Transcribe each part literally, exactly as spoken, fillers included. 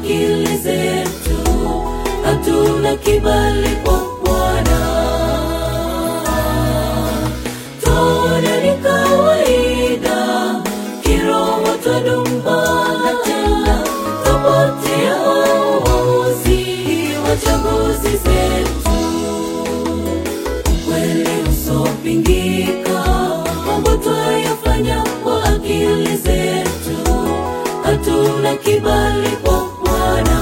akili zetu, hatuna kibali kwa Bwana. Tuone ni kawaida, kiroho twadumbana tena, twapotea uamuzi wa chaguzi zetu. Ukweli usopingika, mambo twayafanya kwa akili zetu, hatuna kibali kwa Bwana.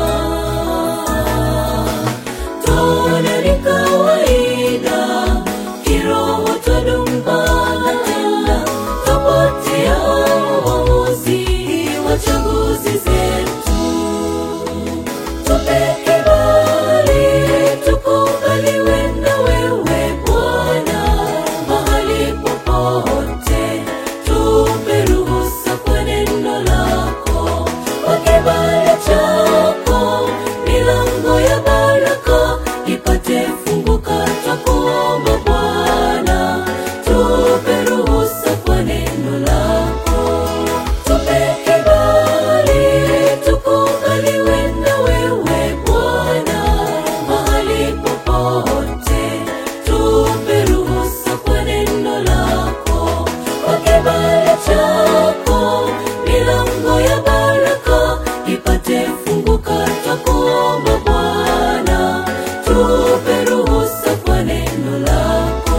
Tuone ni kawaida, kiroho twadumbana tena, twapotea uamuzi wa chaguzi zetu. Tupe kibali, tukubaliwe na wewe Bwana, mahali popote. Tupe ruhusa kwa neno lako, kwa kibali chako milango ya baraka ipate funguka. Twakuomba Bwana, tupe ruhusa kwa neno lako. Tupe kibali, tukubaliwe na wewe Bwana, mahali popote. Tupe ruhusa kwa neno lako, kwa kibali chako milango ya baraka ipate funguka. Twakuomba Bwana, tupe ruhusa kwa neno lako.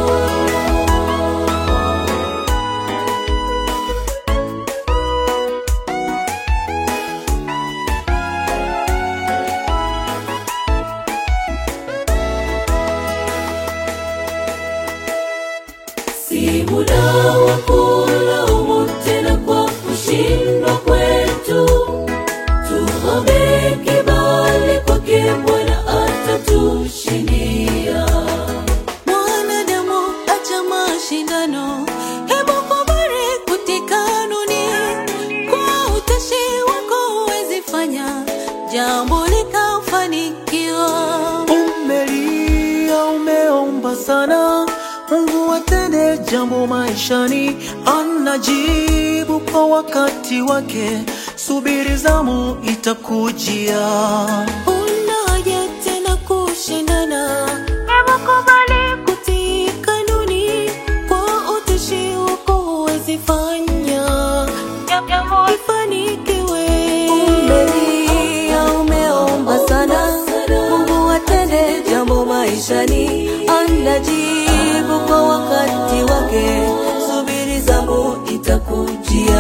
Si muda wa kulaumu tena kwa kushindwa kwetu. Tuombe kibali kwake Bwana, atatushindia. Mwanadamu acha mashindano, hebu kubali kutii kanuni. Kwa utashi wako huwezi fanya jambo likafanikiwa. Umelia, umeomba sana, Mungu atende jambo maishani, anajibu kwa wakati wake. Subiri, zamu itakujia. Unaja tena kushindana, hebu kubali kutii kanuni. Kwa utashi wako huwezi fanya jambo lifanikiwe. Umelia, umeomba sana, Mungu atende jambo maishani, anajibu kwa wakati wake. Subiri, zamu itakujia.